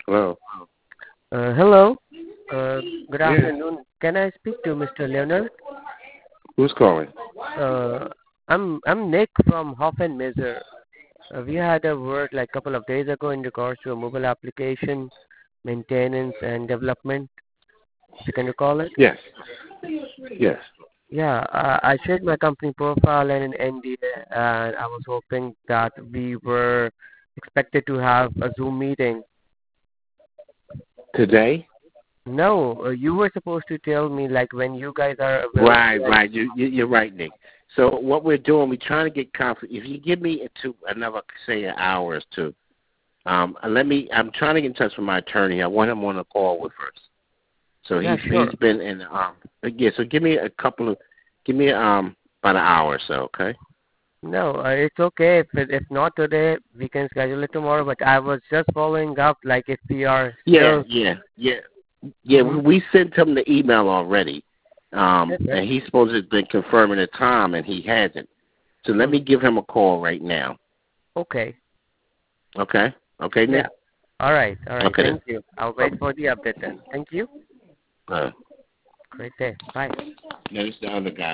Hello. Hello. Good Yeah. afternoon. Can I speak to Mr. Leonard? Who's calling? Uh, I'm Nick from Hoffenmeisser. We had a word like a couple of days ago in regards to a mobile application maintenance and development. If you can recall it. Yes. Yes. Yeah, I shared my company profile and an NDA, and I was hoping that we were expected to have a Zoom meeting. Today? No, you were supposed to tell me like when you guys are available. Right, right. You're right, Nick. So what we're doing, we're trying to get confident. If you give me another, say, an hour or two, I'm trying to get in touch with my attorney. I want him on a call with first. So Yeah, he's sure. been in, yeah, so give me, about an hour or so, okay? No, it's okay. If not today, we can schedule it tomorrow. But I was just following up, like if we are Yeah, still. yeah, yeah. Yeah, Mm-hmm. we sent him the email already. Okay. And he's supposed to have been confirming the time, and he hasn't. So let Mm. me give him a call right now. Okay. Okay? Okay, Yeah. Nick? All right. All right. Okay then. Thank you. I'll wait for the update then. Thank you. Uh, Great day. Bye. no, this is the other guy.